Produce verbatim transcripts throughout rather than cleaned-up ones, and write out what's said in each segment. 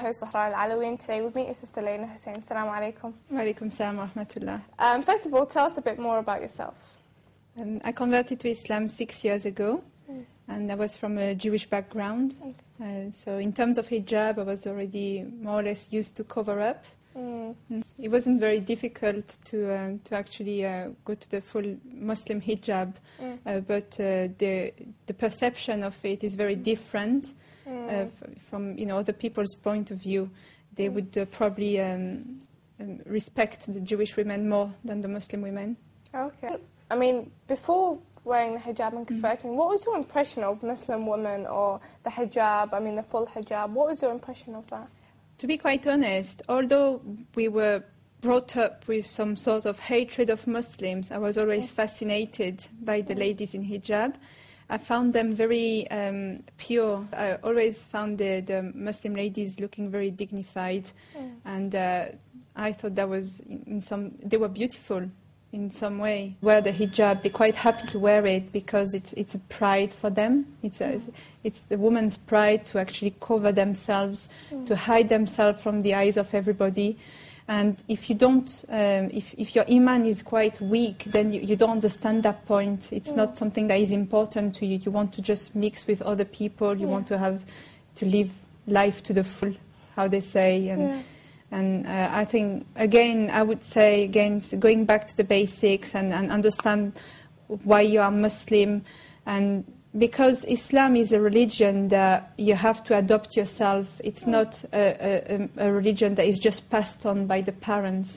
host Zahra Al-Alawi, and today with me is Sister Lena Hussein. Assalamu alaikum. Wa alaikum salam wa rahmatullah. Um, first of all, tell us a bit more about yourself. Um, I converted to Islam six years ago, mm. and I was from a Jewish background. Okay. Uh, so in terms of hijab, I was already more or less used to cover up. Mm. It wasn't very difficult to uh, to actually uh, go to the full Muslim hijab, mm. uh, but uh, the the perception of it is very different mm. uh, f from you know other people's point of view. They mm. would uh, probably um, um, respect the Jewish women more than the Muslim women. Okay. I mean, before wearing the hijab and converting, mm. what was your impression of Muslim women or the hijab? I mean, the full hijab. What was your impression of that? To be quite honest, although we were brought up with some sort of hatred of Muslims, I was always fascinated by the ladies in hijab. I found them very um, pure. I always found the, the Muslim ladies looking very dignified, mm. and uh, I thought that was in some. They were beautiful in some way. Wear the hijab, they're quite happy to wear it because it's it's a pride for them. It's a, mm. it's the woman's pride to actually cover themselves, mm. to hide themselves from the eyes of everybody. And if you don't, um, if if your iman is quite weak, then you, you don't understand that point. It's mm. not something that is important to you. You want to just mix with other people. You yeah. want to have to live life to the full, how they say. And. Yeah. And uh, I think, again, I would say, again, going back to the basics and, and understand why you are Muslim. And because Islam is a religion that you have to adopt yourself. It's not a, a, a religion that is just passed on by the parents.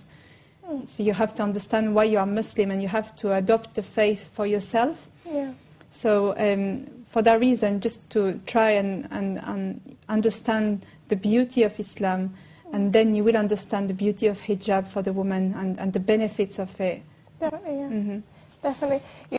So you have to understand why you are Muslim and you have to adopt the faith for yourself. Yeah. So um, for that reason, just to try and, and, and understand the beauty of Islam, and then you will understand the beauty of hijab for the woman and, and the benefits of it. Definitely, yeah. Mm-hmm. Definitely.